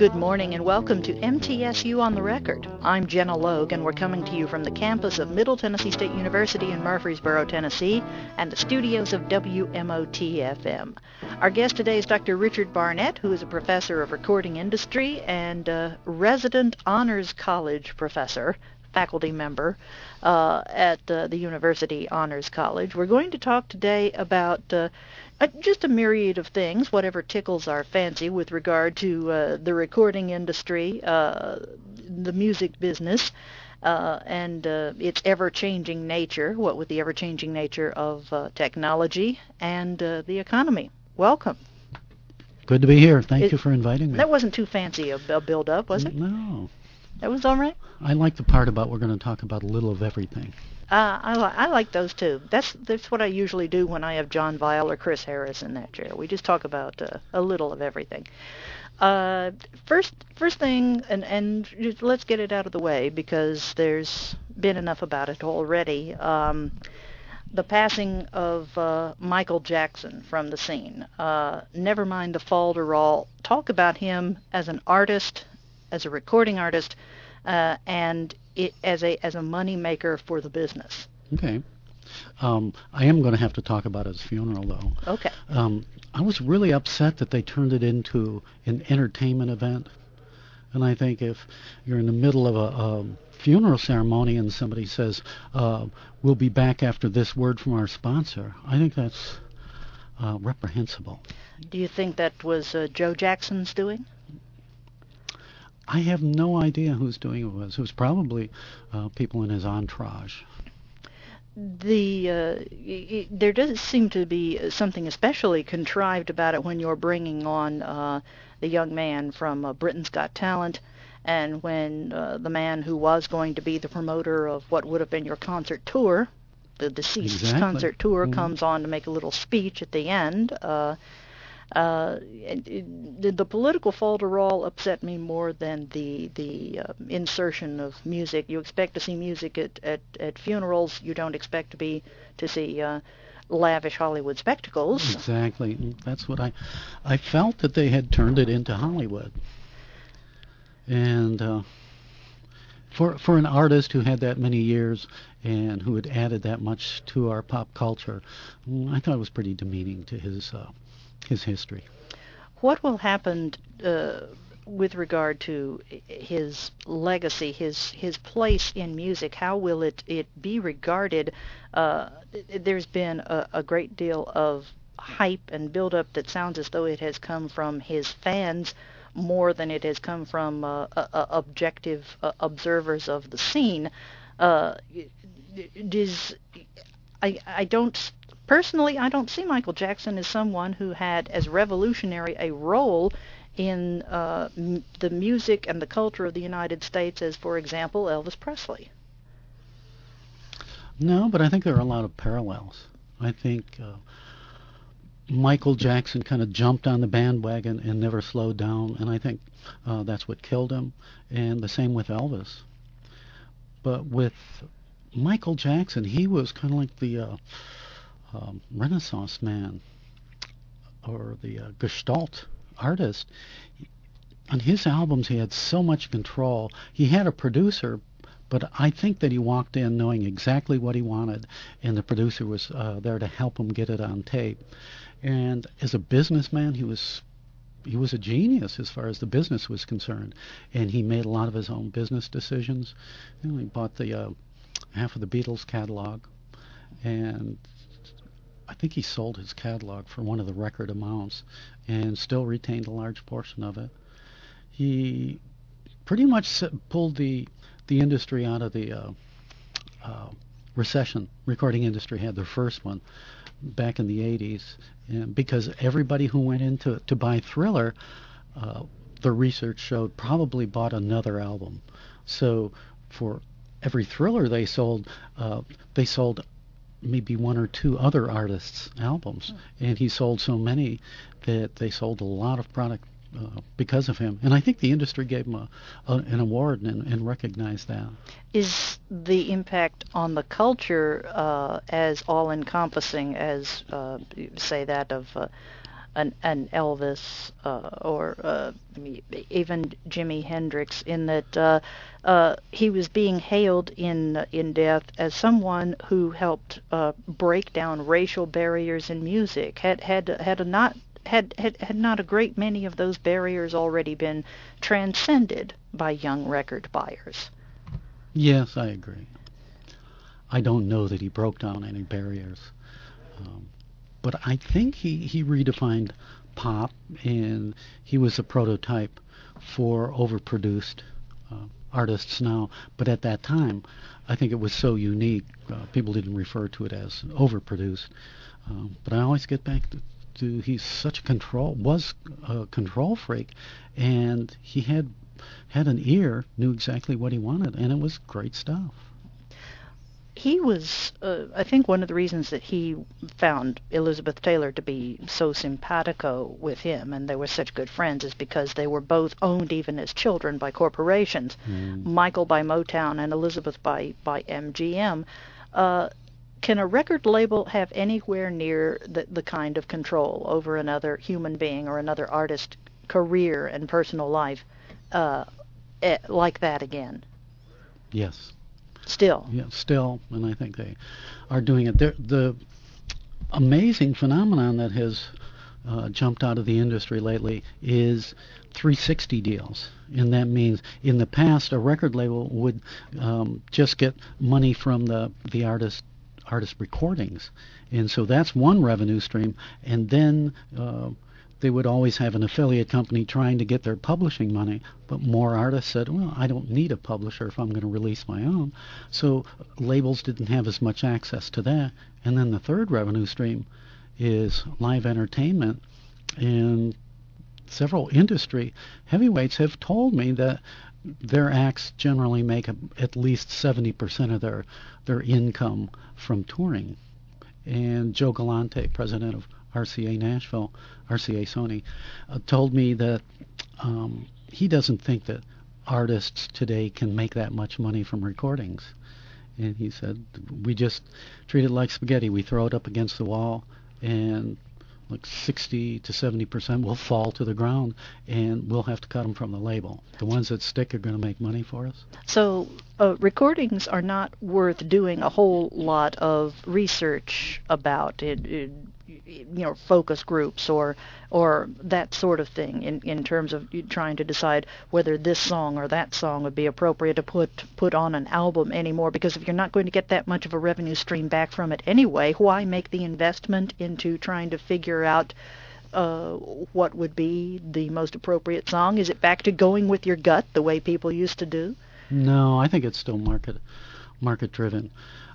Good morning and welcome to MTSU on the Record. I'm Jenna Logue and we're coming to you from the campus of Middle Tennessee State University in Murfreesboro, Tennessee, and the studios of WMOT-FM. Our guest today is Dr. Richard Barnett, who is a professor of recording industry and resident honors college professor, faculty member at the University Honors College. We're going to talk today about just a myriad of things, whatever tickles our fancy with regard to the recording industry, the music business, and its ever-changing nature, what with the ever-changing nature of technology and the economy. Welcome. Good to be here. Thank you for inviting me. That wasn't too fancy a build-up, was it? No. That was all right? I like the part about we're going to talk about a little of everything. I like those too. That's what I usually do when I have John Vial or Chris Harris in that chair. We just talk about a little of everything. First thing, and just let's get it out of the way because there's been enough about it already. The passing of Michael Jackson from the scene. Never mind the falderall. Talk about him as an artist, as a recording artist, and as a money maker for the business. Okay. I am going to have to talk about his funeral, though. Okay. I was really upset that they turned it into an entertainment event. And I think if you're in the middle of a funeral ceremony and somebody says, we'll be back after this word from our sponsor, I think that's reprehensible. Do you think that was Joe Jackson's doing? I have no idea whose doing it was. It was probably people in his entourage. There does seem to be something especially contrived about it when you're bringing on the young man from Britain's Got Talent, and when the man who was going to be the promoter of what would have been your concert tour, the deceased's concert tour, comes on to make a little speech at the end. The political falderall upset me more than the insertion of music. You expect to see music at funerals. You don't expect to see lavish Hollywood spectacles. Exactly. That's what I felt that they had turned it into Hollywood. And for an artist who had that many years and who had added that much to our pop culture, I thought it was pretty demeaning to his history. What will happen with regard to his legacy, his place in music? How will it be regarded? There's been a great deal of hype and build-up that sounds as though it has come from his fans more than it has come from objective observers of the scene. Personally, I don't see Michael Jackson as someone who had as revolutionary a role in the music and the culture of the United States as, for example, Elvis Presley. No, but I think there are a lot of parallels. I think Michael Jackson kind of jumped on the bandwagon and never slowed down, and I think that's what killed him, and the same with Elvis. But with Michael Jackson, he was kind of like the Renaissance man or the Gestalt artist. On his albums he had so much control. He had a producer, but I think that he walked in knowing exactly what he wanted, and the producer was there to help him get it on tape. And as a businessman, he was a genius as far as the business was concerned, and he made a lot of his own business decisions. He bought the half of the Beatles catalog, and I think he sold his catalog for one of the record amounts and still retained a large portion of it. He pretty much pulled the industry out of the recession. Recording industry had their first one back in the 80s, and because everybody who went in to buy Thriller, the research showed, probably bought another album. So for every Thriller they sold maybe one or two other artists' albums, and he sold so many that they sold a lot of product because of him. And I think the industry gave him an award and recognized that. Is the impact on the culture as all-encompassing as, say, that of an Elvis or even Jimi Hendrix, in that he was being hailed in death as someone who helped break down racial barriers in music. Had not a great many of those barriers already been transcended by young record buyers? Yes, I agree. I don't know that he broke down any barriers. But I think he redefined pop, and he was a prototype for overproduced artists now. But at that time, I think it was so unique, people didn't refer to it as overproduced. But I always get back to he's such was a control freak, and he had an ear, knew exactly what he wanted, and it was great stuff. He was, I think one of the reasons that he found Elizabeth Taylor to be so simpatico with him, and they were such good friends, is because they were both owned even as children by corporations, Michael by Motown and Elizabeth by MGM. Can a record label have anywhere near the kind of control over another human being or another artist's career and personal life like that again? Yes. Still. Yeah, still, and I think they are doing it. The amazing phenomenon that has jumped out of the industry lately is 360 deals. And that means in the past, a record label would just get money from the artist recordings. And so that's one revenue stream. And then they would always have an affiliate company trying to get their publishing money, but more artists said, well, I don't need a publisher if I'm going to release my own. So labels didn't have as much access to that. And then the third revenue stream is live entertainment. And several industry heavyweights have told me that their acts generally make at least 70% of their income from touring. And Joe Galante, president of RCA Sony, told me that he doesn't think that artists today can make that much money from recordings. And he said, we just treat it like spaghetti. We throw it up against the wall, and like 60 to 70% will fall to the ground, and we'll have to cut them from the label. The ones that stick are going to make money for us. So recordings are not worth doing a whole lot of research about it, focus groups or that sort of thing in terms of trying to decide whether this song or that song would be appropriate to put on an album anymore, because if you're not going to get that much of a revenue stream back from it anyway, why make the investment into trying to figure out what would be the most appropriate song? Is it back to going with your gut the way people used to do? No, I think it's still market driven.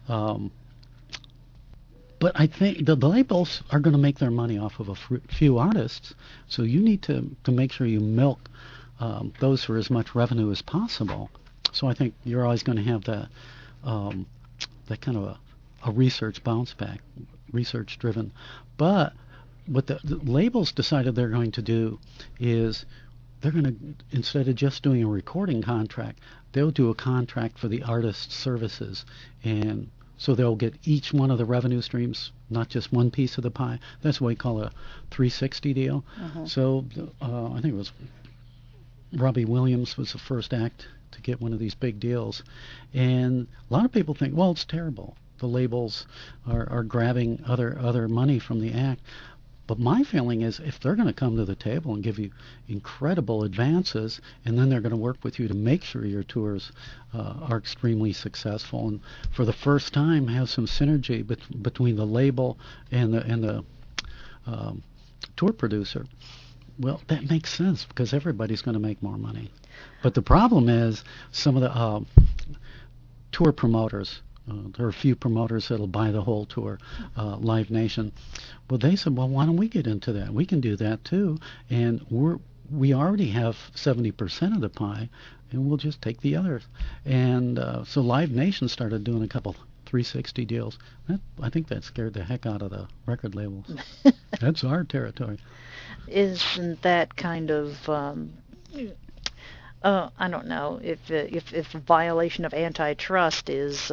But I think the labels are going to make their money off of a few artists, so you need to make sure you milk those for as much revenue as possible. So I think you're always going to have that kind of a research bounce back, research driven. But what the labels decided they're going to do is they're going to, instead of just doing a recording contract, they'll do a contract for the artist's services, and so they'll get each one of the revenue streams, not just one piece of the pie. That's what we call a 360 deal. So I think it was Robbie Williams was the first act to get one of these big deals. And a lot of people think, well, it's terrible. The labels are grabbing other money from the act. But my feeling is if they're going to come to the table and give you incredible advances, and then they're going to work with you to make sure your tours are extremely successful, and for the first time have some synergy between the label and the tour producer, well, that makes sense because everybody's going to make more money. But the problem is some of the tour promoters, there are a few promoters that'll buy the whole tour, Live Nation. Well, they said, well, why don't we get into that? We can do that too, and we already have 70% of the pie, and we'll just take the others. And so Live Nation started doing a couple 360 deals. I think that scared the heck out of the record labels. That's our territory. Isn't that kind of I don't know if a violation of antitrust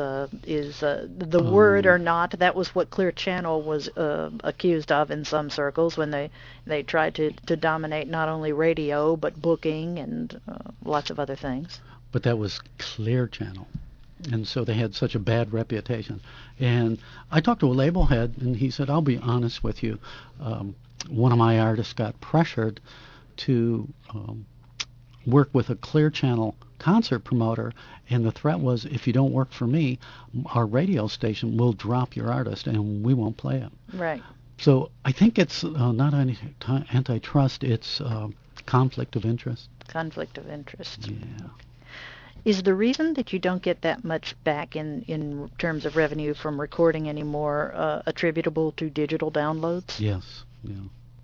is the word Um, or not. That was what Clear Channel was accused of in some circles when they tried to dominate not only radio but booking and lots of other things. but that was Clear Channel. And so they had such a bad reputation. And I talked to a label head, and he said, I'll be honest with you. One of my artists got pressured to work with a Clear Channel concert promoter, and the threat was, if you don't work for me, our radio station will drop your artist, and we won't play it. Right. So I think it's not antitrust, it's conflict of interest. Conflict of interest. Yeah. Is the reason that you don't get that much back in terms of revenue from recording anymore attributable to digital downloads? Yes. Yeah.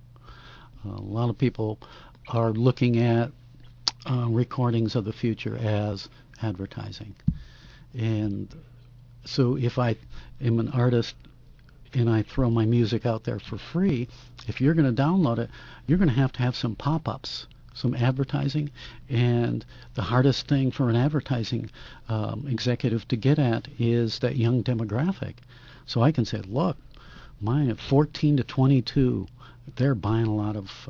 A lot of people are looking at recordings of the future as advertising. And so if I am an artist and I throw my music out there for free, if you're going to download it, you're going to have some pop-ups, some advertising. And the hardest thing for an advertising executive to get at is that young demographic. So I can say, look, mine at 14 to 22, they're buying a lot of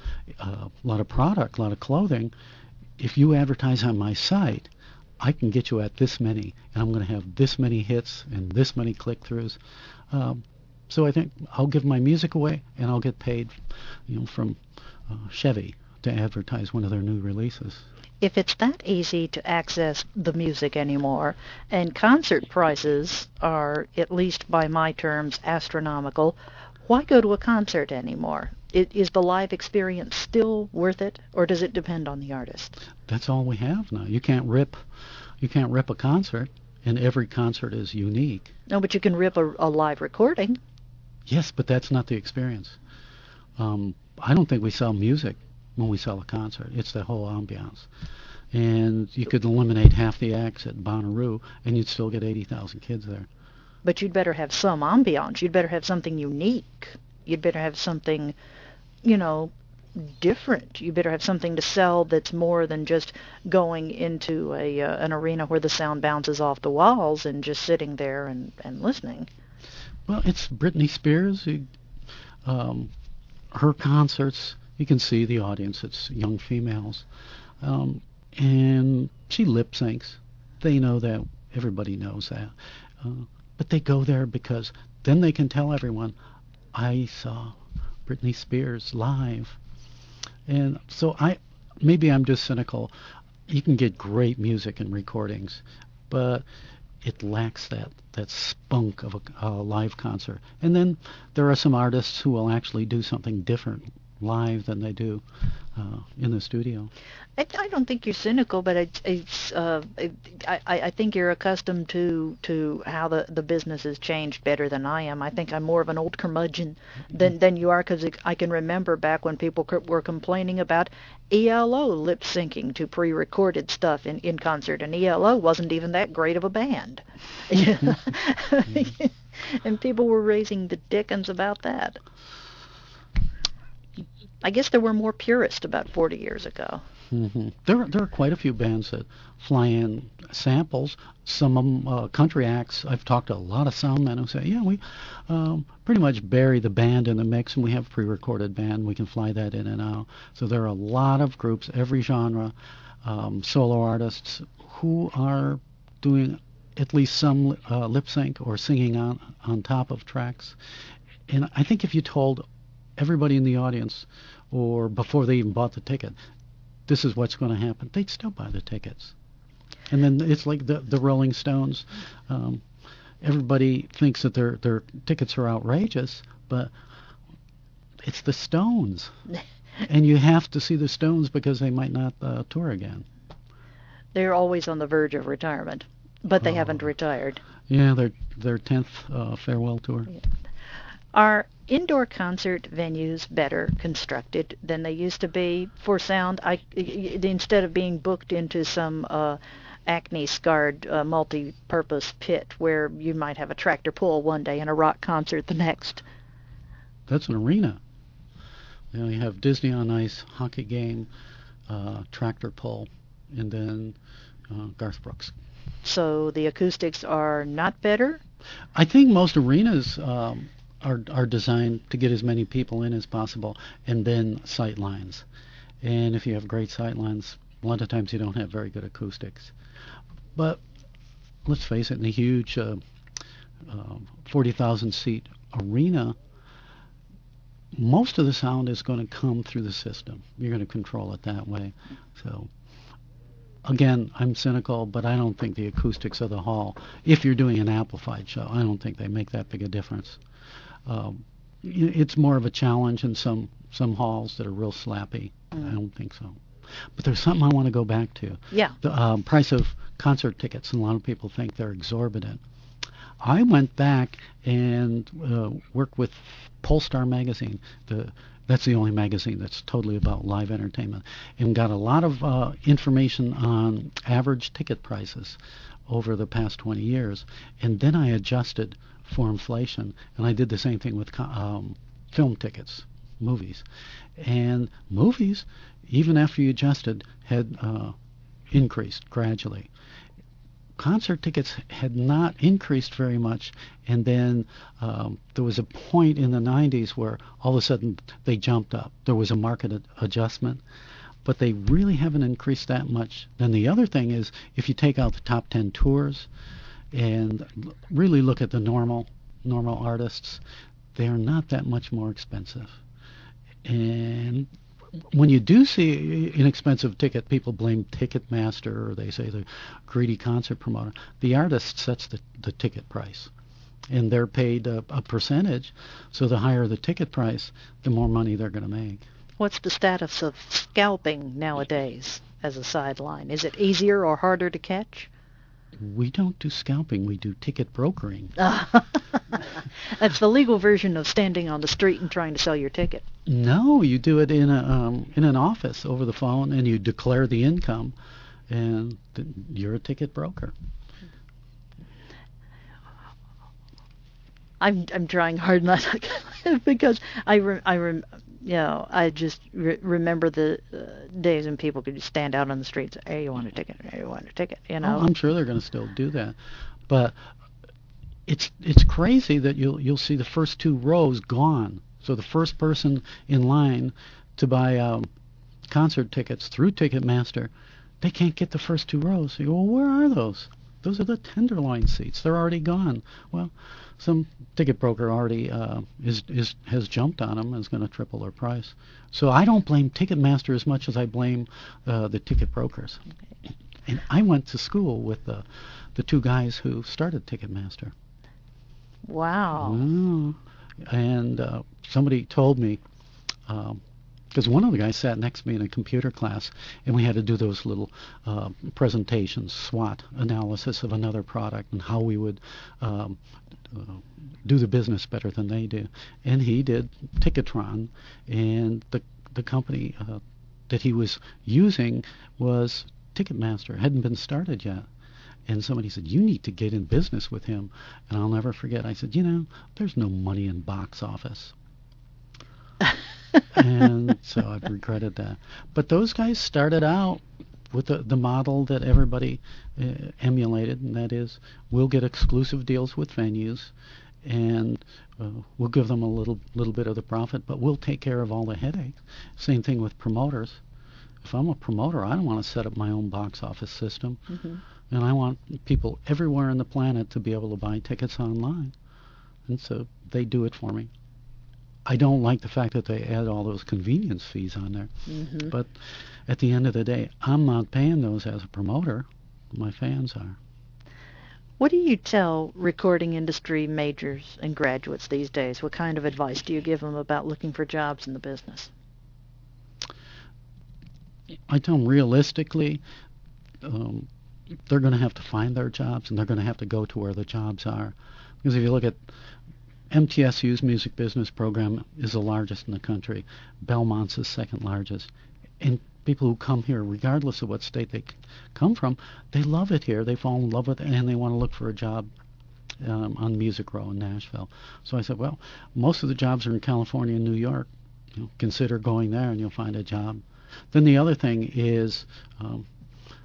product, a lot of clothing. If you advertise on my site, I can get you at this many, and I'm going to have this many hits and this many click-throughs. So I think I'll give my music away, and I'll get paid, from Chevy to advertise one of their new releases. If it's that easy to access the music anymore, and concert prices are, at least by my terms, astronomical, why go to a concert anymore? Is the live experience still worth it, or does it depend on the artist? That's all we have now. You can't rip a concert, and every concert is unique. No, but you can rip a live recording. Yes, but that's not the experience. I don't think we sell music when we sell a concert. It's the whole ambiance. And you could eliminate half the acts at Bonnaroo, and you'd still get 80,000 kids there. But you'd better have some ambiance. You'd better have something unique. You'd better have something, different. You better have something to sell that's more than just going into an arena where the sound bounces off the walls and just sitting there and listening. Well, it's Britney Spears. Her concerts, you can see the audience. It's young females. And she lip syncs. They know that. Everybody knows that. But they go there because then they can tell everyone, I saw Britney Spears live. And so maybe I'm just cynical. You can get great music and recordings, but it lacks that spunk of a live concert. And then there are some artists who will actually do something different live than they do in the studio. I don't think you're cynical, but I think you're accustomed to how the business has changed better than I am. I think I'm more of an old curmudgeon than you are, because I can remember back when people were complaining about ELO lip syncing to pre-recorded stuff in concert, and ELO wasn't even that great of a band. And people were raising the dickens about that. I guess there were more purists about 40 years ago. Mm-hmm. There are quite a few bands that fly in samples. Some of them, country acts. I've talked to a lot of sound men who say, yeah, we pretty much bury the band in the mix, and we have a pre-recorded band. We can fly that in and out. So there are a lot of groups, every genre, solo artists who are doing at least some lip sync or singing on top of tracks. And I think if you told everybody in the audience, or before they even bought the ticket, this is what's going to happen, they'd still buy the tickets. And then it's like the Rolling Stones. Everybody thinks that their tickets are outrageous, but it's the Stones. And you have to see the Stones because they might not tour again. They're always on the verge of retirement, but they haven't retired. Yeah, their 10th farewell tour. Yeah. Are indoor concert venues better constructed than they used to be for sound? Instead of being booked into some acne-scarred multi-purpose pit where you might have a tractor pull one day and a rock concert the next. That's an arena. You have Disney on Ice, hockey game, tractor pull. and then Garth Brooks. So the acoustics are not better? I think most arenas are designed to get as many people in as possible, and then sight lines. And if you have great sight lines, a lot of times you don't have very good acoustics. But let's face it, in a huge 40,000 seat arena, most of the sound is going to come through the system. You're going to control it that way. So again, I'm cynical, but I don't think the acoustics of the hall, if you're doing an amplified show, I don't think they make that big a difference. It's more of a challenge in some halls that are real slappy. I don't think so. But there's something I want to go back to. Yeah. The price of concert tickets, and a lot of people think they're exorbitant. I went back and worked with Polestar magazine. That's the only magazine that's totally about live entertainment, and got a lot of information on average ticket prices over the past 20 years. And then I adjusted for inflation, and I did the same thing with film tickets, movies. And movies, even after you adjusted, had increased gradually. Concert tickets had not increased very much, and then there was a point in the 90s where all of a sudden they jumped up. There was a market adjustment, but they really haven't increased that much. Then the other thing is, if you take out the top 10 tours and really look at the normal artists, they are not that much more expensive. And when you do see an expensive ticket, people blame Ticketmaster, or they say the greedy concert promoter. The artist sets the ticket price, and they're paid a percentage, so the higher the ticket price, the more money they're going to make. What's the status of scalping nowadays as a sideline? Is it easier or harder to catch? We don't do scalping, we do ticket brokering. That's the legal version of standing on the street and trying to sell your ticket. No, you do it in an office over the phone, and you declare the income, and you're a ticket broker. I'm trying hard not to, because I just remember the days when people could just stand out on the streets. Hey, you want a ticket? Hey, you want a ticket? You know. Oh, I'm sure they're going to still do that, but it's crazy that you'll see the first 2 rows gone. So the first person in line to buy concert tickets through Ticketmaster, they can't get the first 2 rows. So you go, well, where are those? Those are the tenderloin seats. They're already gone. Well, some ticket broker already has jumped on them and is going to triple their price. So I don't blame Ticketmaster as much as I blame the ticket brokers. And I went to school with the 2 guys who started Ticketmaster. Wow. And somebody told me, because one of the guys sat next to me in a computer class, and we had to do those little presentations, SWOT analysis of another product, and how we would do the business better than they do. And he did Ticketron, and the company that he was using was Ticketmaster. It hadn't been started yet. And somebody said, you need to get in business with him. And I'll never forget, I said, there's no money in box office. And so I've regretted that. But those guys started out with the model that everybody emulated, and that is, we'll get exclusive deals with venues, and we'll give them a little bit of the profit, but we'll take care of all the headache. Same thing with promoters. If I'm a promoter, I don't want to set up my own box office system. Mm-hmm. And I want people everywhere on the planet to be able to buy tickets online. And so they do it for me. I don't like the fact that they add all those convenience fees on there. Mm-hmm. But at the end of the day, I'm not paying those as a promoter. My fans are. What do you tell recording industry majors and graduates these days? What kind of advice do you give them about looking for jobs in the business? I tell them realistically, they're going to have to find their jobs, and they're going to have to go to where the jobs are. Because if you look at MTSU's music business program is the largest in the country. Belmont's is second largest. And people who come here, regardless of what state they come from, they love it here. They fall in love with it, and they want to look for a job on Music Row in Nashville. So I said, well, most of the jobs are in California and New York. Consider going there, and you'll find a job. Then the other thing is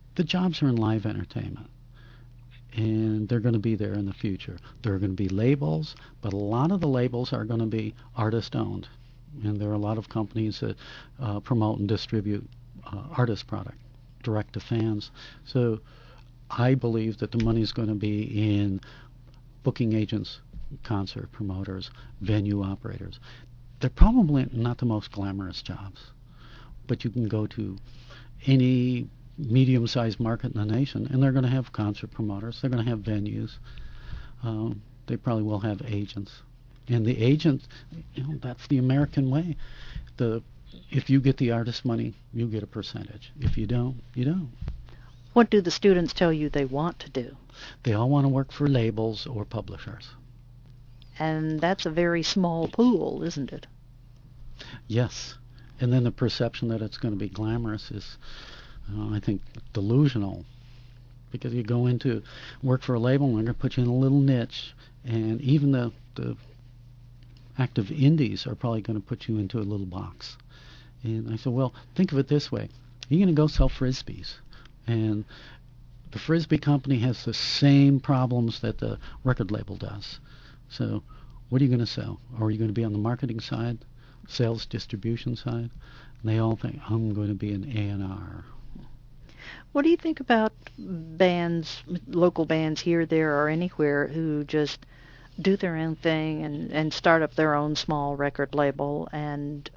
The jobs are in live entertainment, and they're going to be there in the future. There are going to be labels, but a lot of the labels are going to be artist-owned, and there are a lot of companies that promote and distribute artist product direct to fans. So I believe that the money is going to be in booking agents, concert promoters, venue operators. They're probably not the most glamorous jobs, but you can go to any medium-sized market in the nation, and they're going to have concert promoters. They're going to have venues. They probably will have agents. And the agent, that's the American way. If you get the artist money, you get a percentage. If you don't, you don't. What do the students tell you they want to do? They all want to work for labels or publishers. And that's a very small pool, isn't it? Yes. And then the perception that it's going to be glamorous is, I think, delusional. Because you go into work for a label and they're going to put you in a little niche. And even the active indies are probably going to put you into a little box. And I said, well, think of it this way. You're going to go sell Frisbees. And the Frisbee company has the same problems that the record label does. So what are you going to sell? Or are you going to be on the marketing side, sales distribution side? And they all think, I'm going to be an A&R. What do you think about bands, local bands here, there, or anywhere who just do their own thing and start up their own small record label and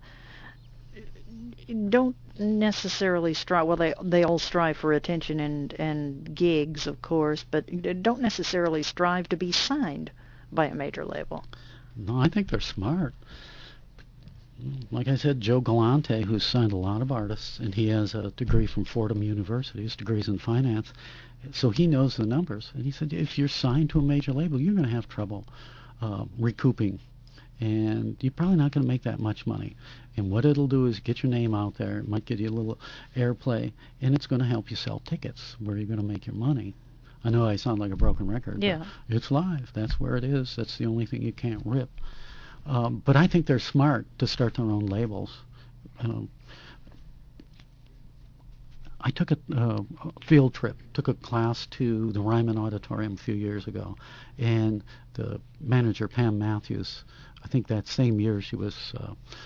don't necessarily strive, well, they all strive for attention and gigs, of course, but don't necessarily strive to be signed by a major label? No, I think they're smart. Like I said, Joe Galante, who's signed a lot of artists, and he has a degree from Fordham University, his degree's in finance, so he knows the numbers. And he said, if you're signed to a major label, you're going to have trouble recouping, and you're probably not going to make that much money. And what it'll do is get your name out there. It might get you a little airplay, and it's going to help you sell tickets where you're going to make your money. I know I sound like a broken record, yeah, but it's live. That's where it is. That's the only thing you can't rip. But I think they're smart to start their own labels. I took a field trip, took a class to the Ryman Auditorium a few years ago, and the manager, Pam Matthews, I think that same year she was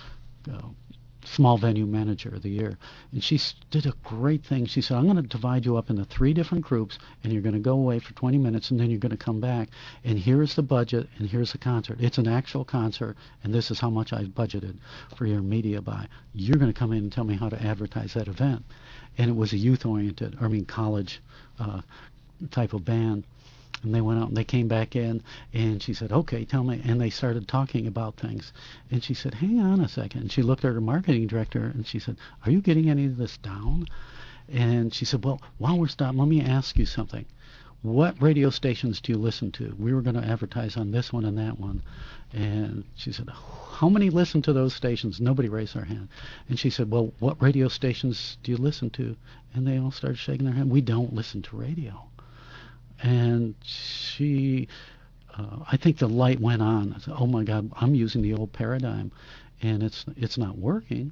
small venue manager of the year, and she did a great thing. She said, I'm going to divide you up into 3 different groups, and you're going to go away for 20 minutes, and then you're going to come back, and here's the budget, and here's the concert. It's an actual concert, and this is how much I've budgeted for your media buy. You're going to come in and tell me how to advertise that event. And it was a youth-oriented, college type of band. And they went out and they came back in, and she said, okay, tell me. And they started talking about things. And she said, hang on a second. And she looked at her marketing director, and she said, are you getting any of this down? And she said, well, while we're stopping, let me ask you something. What radio stations do you listen to? We were going to advertise on this one and that one. And she said, how many listen to those stations? Nobody raised their hand. And she said, well, what radio stations do you listen to? And they all started shaking their head. We don't listen to radio. And she, I think the light went on. I said, oh my God, I'm using the old paradigm, and it's not working.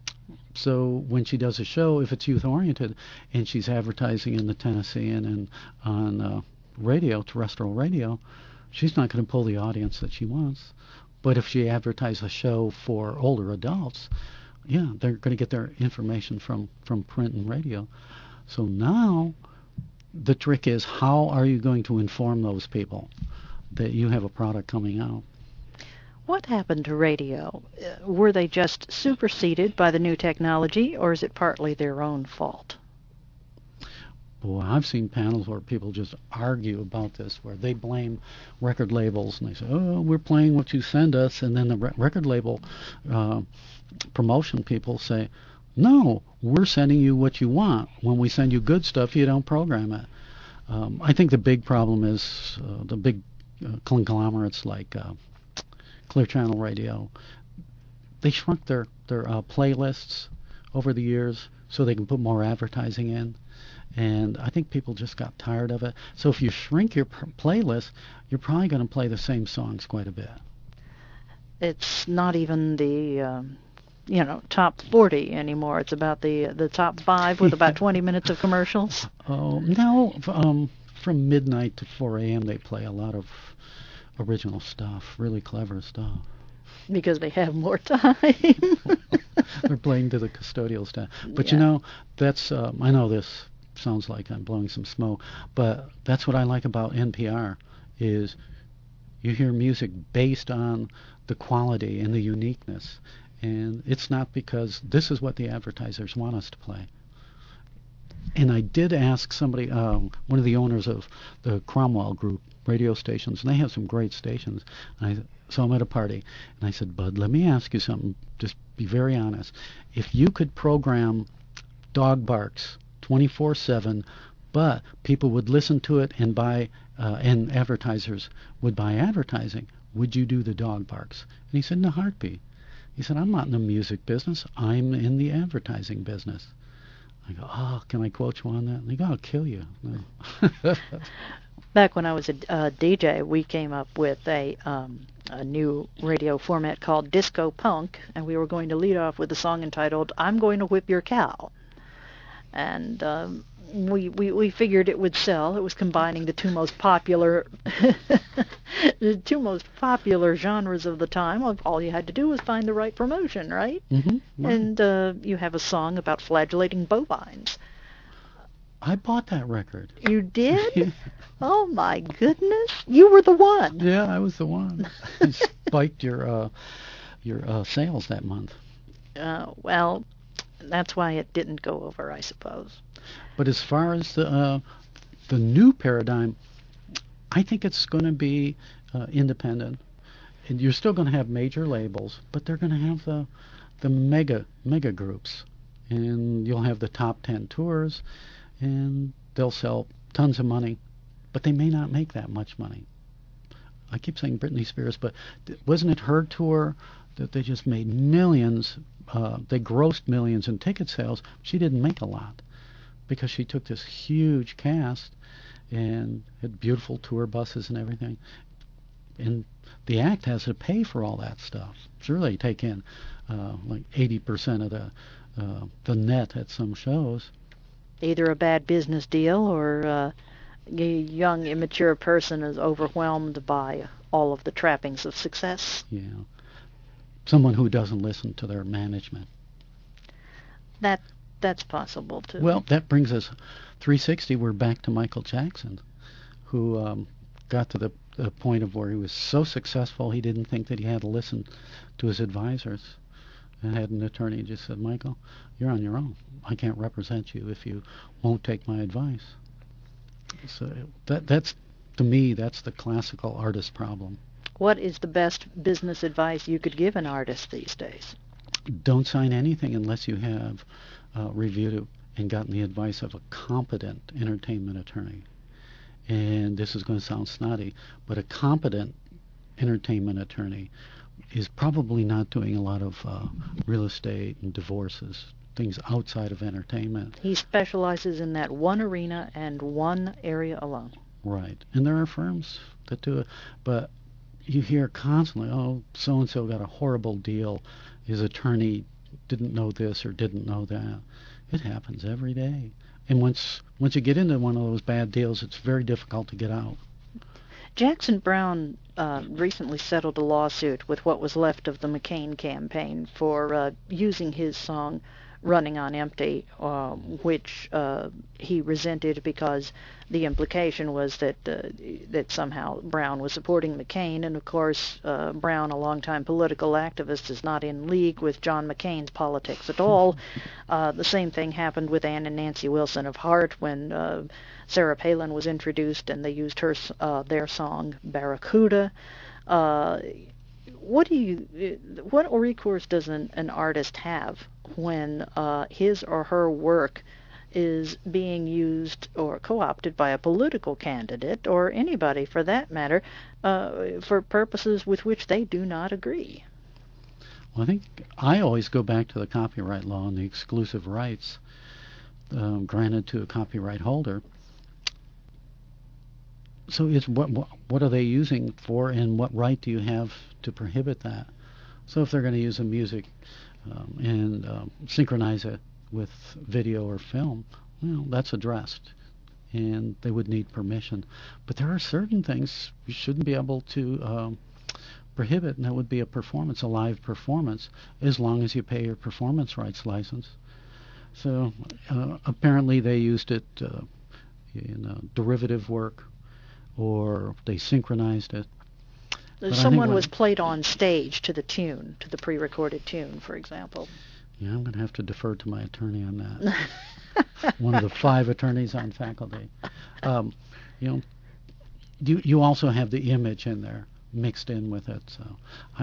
So when she does a show, if it's youth-oriented, and she's advertising in the Tennessean and on radio, terrestrial radio, she's not going to pull the audience that she wants. But if she advertises a show for older adults, yeah, they're going to get their information from print and radio. So now the trick is, how are you going to inform those people that you have a product coming out? What happened to radio? Were they just superseded by the new technology, or is it partly their own fault? Boy, I've seen panels where people just argue about this, where they blame record labels, and they say, oh, we're playing what you send us, and then the record label promotion people say, no, we're sending you what you want. When we send you good stuff, you don't program it. I think the big problem is the big conglomerates like Clear Channel Radio. They shrunk their playlists over the years so they can put more advertising in. And I think people just got tired of it. So if you shrink your playlist, you're probably going to play the same songs quite a bit. It's not even the top 40 anymore. It's about the top 5 with about 20 minutes of commercials. Oh, no, from midnight to 4 a.m. they play a lot of original stuff, really clever stuff. Because they have more time. They're playing to the custodial staff. But Yeah. that's I know this sounds like I'm blowing some smoke, but that's what I like about NPR is you hear music based on the quality and the uniqueness. And it's not because this is what the advertisers want us to play. And I did ask somebody, one of the owners of the Cromwell Group radio stations, and they have some great stations. So I'm at a party, and I said, Bud, let me ask you something. Just be very honest. If you could program dog barks 24/7, but people would listen to it and buy, and advertisers would buy advertising, would you do the dog barks? And he said, in a heartbeat. He said, I'm not in the music business. I'm in the advertising business. I go, oh, can I quote you on that? And they go, I'll kill you. Back when I was a DJ, we came up with a new radio format called Disco Punk, and we were going to lead off with a song entitled "I'm Going to Whip Your Cow." And we figured it would sell. It was combining the two most popular genres of the time. All you had to do was find the right promotion, right? Mm-hmm, right. And you have a song about flagellating bovines. I bought that record. You did? Oh my goodness! You were the one. Yeah, I was the one. I spiked your sales that month. Well, that's why it didn't go over, I suppose. But as far as the new paradigm, I think it's going to be independent, and you're still going to have major labels, but they're going to have the mega groups, and you'll have the top 10 tours, and they'll sell tons of money, but they may not make that much money. I keep saying Britney Spears, but wasn't it her tour that they just made millions? They grossed millions in ticket sales. She didn't make a lot because she took this huge cast and had beautiful tour buses and everything. And the act has to pay for all that stuff. Sure, they take in like 80% of the net at some shows. Either a bad business deal or a young, immature person is overwhelmed by all of the trappings of success. Yeah. Someone who doesn't listen to their management. That's possible, too. Well, that brings us 360. We're back to Michael Jackson, who got to the point of where he was so successful he didn't think that he had to listen to his advisors. And had an attorney just said, Michael, you're on your own. I can't represent you if you won't take my advice. So that's, to me, that's the classical artist problem. What is the best business advice you could give an artist these days? Don't sign anything unless you have reviewed it and gotten the advice of a competent entertainment attorney. And this is going to sound snotty, but a competent entertainment attorney is probably not doing a lot of real estate and divorces, things outside of entertainment. He specializes in that one arena and one area alone. Right. And there are firms that do it, but you hear constantly, oh, so-and-so got a horrible deal. His attorney didn't know this or didn't know that. It happens every day. And once you get into one of those bad deals, it's very difficult to get out. Jackson Browne recently settled a lawsuit with what was left of the McCain campaign for using his song Running on Empty, which he resented because the implication was that somehow Browne was supporting McCain, and of course Browne, a longtime political activist, is not in league with John McCain's politics at all. The same thing happened with Ann and Nancy Wilson of Heart when Sarah Palin was introduced and they used their song Barracuda. What recourse does an artist have when his or her work is being used or co-opted by a political candidate, or anybody for that matter, for purposes with which they do not agree? Well, I think I always go back to the copyright law and the exclusive rights granted to a copyright holder. So it's what are they using for, and what right do you have to prohibit that? So if they're going to use a music and synchronize it with video or film, well, that's addressed, and they would need permission. But there are certain things you shouldn't be able to prohibit, and that would be a live performance, as long as you pay your performance rights license. So apparently they used it in derivative work, or they synchronized it. Someone was played on stage to the tune, to the pre-recorded tune, for example. Yeah, I'm going to have to defer to my attorney on that. One of the 5 attorneys on faculty. You also have the image in there mixed in with it. So I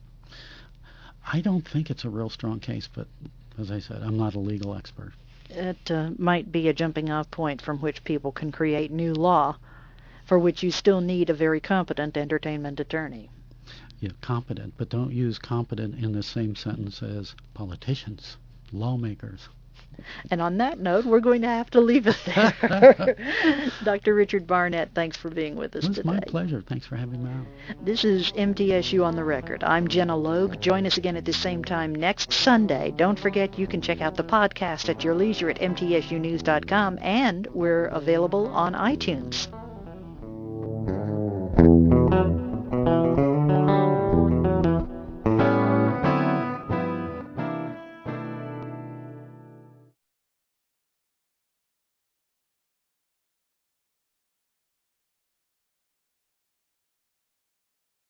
don't think it's a real strong case, but as I said, I'm not a legal expert. It might be a jumping-off point from which people can create new law, for which you still need a very competent entertainment attorney. Yeah, competent, but don't use competent in the same sentence as politicians, lawmakers. And on that note, we're going to have to leave it there. Dr. Richard Barnett, thanks for being with us today. It's my pleasure. Thanks for having me on. This is MTSU on the Record. I'm Jenna Logue. Join us again at the same time next Sunday. Don't forget you can check out the podcast at your leisure at mtsunews.com, and we're available on iTunes.